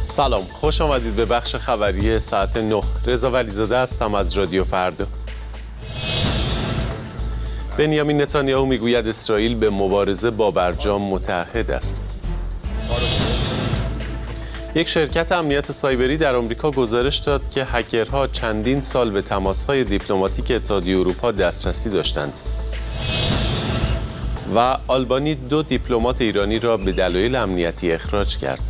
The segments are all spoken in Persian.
سلام، خوش آمدید به بخش خبری ساعت 9. رضا ولیزاده هستم از رادیو فردا. بنیامین نتانیاهو میگوید اسرائیل به مبارزه با برجام متعهد است. یک شرکت امنیت سایبری در آمریکا گزارش داد که هکرها چندین سال به تماس‌های دیپلماتیک اتحادیه اروپا دسترسی داشتند. و آلبانی 2 دیپلمات ایرانی را به دلایل امنیتی اخراج کرد.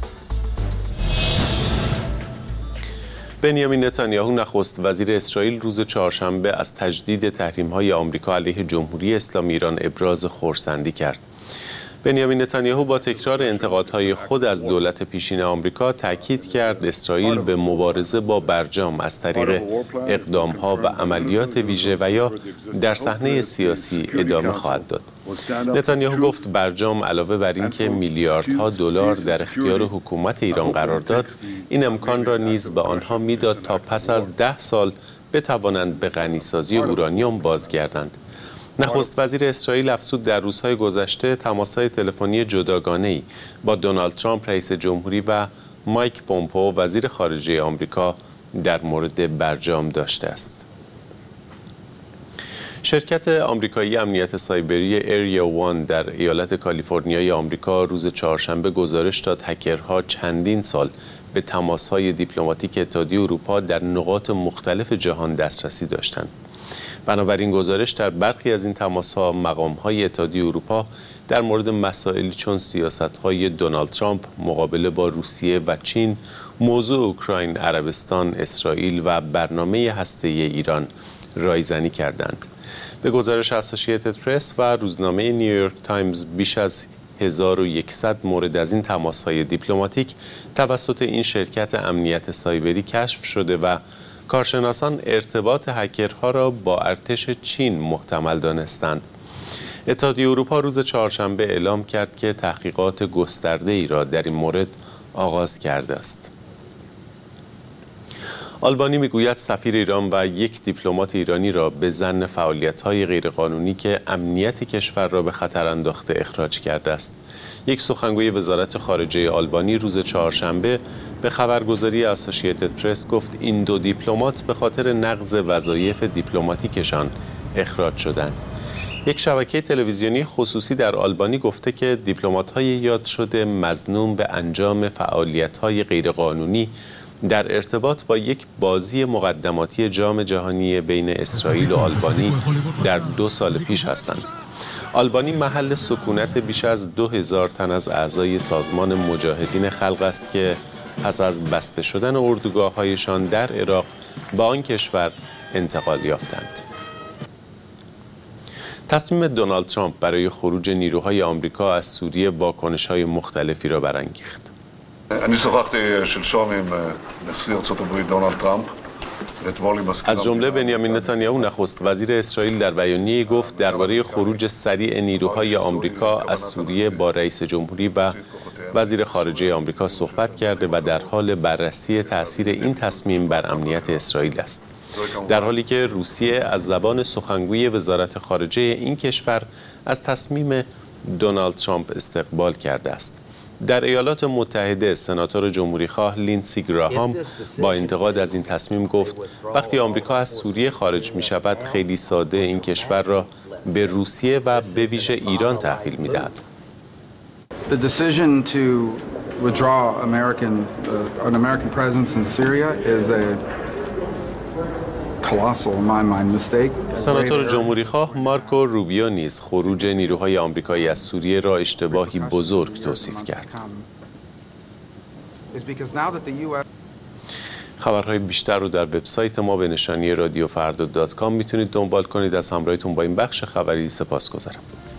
بنیامین نتانیاهو نخست وزیر اسرائیل روز چهارشنبه از تجدید تحریم‌های آمریکا علیه جمهوری اسلامی ایران ابراز خرسندی کرد. بنیامین نتانیاهو با تکرار انتقادهای خود از دولت پیشین آمریکا تاکید کرد اسرائیل به مبارزه با برجام از طریق اقدام‌ها و عملیات ویژه و یا در صحنه سیاسی ادامه خواهد داد. نتانیاهو گفت برجام علاوه بر اینکه میلیاردها دلار در اختیار حکومت ایران قرار داد، این امکان را نیز به آنها میداد تا پس از 10 سال بتوانند به غنیسازی اورانیوم بازگردند. نخست وزیر اسرائیل افزود در روزهای گذشته تماس‌های تلفنی جداگانه‌ای با دونالد ترامپ رئیس جمهوری و مایک پومپئو وزیر خارجه آمریکا در مورد برجام داشته است. شرکت آمریکایی امنیت سایبری ایریا وان در ایالت کالیفرنیای آمریکا روز چهارشنبه گزارش داد هکرها چندین سال به تماس‌های دیپلماتیک اتحادیه اروپا در نقاط مختلف جهان دسترسی داشتند. بنابراین گزارش در برخی از این تماس‌ها مقام‌های اتحادیه اروپا در مورد مسائلی چون سیاست‌های دونالد ترامپ مقابله با روسیه و چین، موضوع اوکراین، عربستان، اسرائیل و برنامه هسته‌ای ایران رایزنی کردند. به گزارش اسوسییتد پرس و روزنامه نیویورک تایمز بیش از 1100 مورد از این تماس‌های دیپلماتیک توسط این شرکت امنیت سایبری کشف شده و کارشناسان ارتباط هکرها را با ارتش چین محتمل دانستند. اتحادیه اروپا روز چهارشنبه اعلام کرد که تحقیقات گسترده‌ای را در این مورد آغاز کرده است. آلبانی میگوید سفیر ایران و یک دیپلمات ایرانی را به ظن فعالیت‌های غیرقانونی که امنیت کشور را به خطر انداخته اخراج کرده است. یک سخنگوی وزارت خارجه آلبانی روز چهارشنبه به خبرگزاری اسوسییتد پرس گفت این 2 دیپلمات به خاطر نقض وظایف دیپلماتیکشان اخراج شدند. یک شبکه تلویزیونی خصوصی در آلبانی گفته که دیپلمات‌های یاد شده مظنون به انجام فعالیت‌های غیرقانونی در ارتباط با یک بازی مقدماتی جام جهانی بین اسرائیل و آلبانی در 2 سال پیش هستند. آلبانی محل سکونت بیش از 2000 تن از اعضای سازمان مجاهدین خلق است که پس از بسته شدن اردوگاه‌هایشان در عراق به آن کشور انتقال یافتند. تصمیم دونالد ترامپ برای خروج نیروهای آمریکا از سوریه واکنش‌های مختلفی را برانگیخت. אני שוחחתי שלשום עם נשיא ארצות הברית דונלד טראמפ. از جمله بنیامین نتانیاهو نخست وزیر اسرائیل در بیانیه‌ای گفت درباره خروج سریع نیروهای آمریکا از سوریه با رئیس جمهوری و وزیر خارجه آمریکا صحبت کرده و در حال بررسی تأثیر این تصمیم بر امنیت اسرائیل است. در حالی که روسیه از زبان سخنگوی وزارت خارجه این کشور از تصمیم دونالد ترامپ استقبال کرده است. در ایالات متحده سناتور جمهوری‌خواه لیندسی گراهام با انتقاد از این تصمیم گفت وقتی آمریکا از سوریه خارج می‌شود خیلی ساده این کشور را به روسیه و به ویژه ایران تحویل می‌دهد. The decision to withdraw an American presence in Syria is a colossal in my mind mistake. سناتور جمهوری‌خواه مارکو روبیو نیز خروج نیروهای آمریکایی از سوریه را اشتباهی بزرگ توصیف کرد. خبرهای بیشتر رو در وبسایت ما به نشانی رادیوفردا.com میتونید دنبال کنید. از همراهیتون با این بخش خبری سپاسگزارم.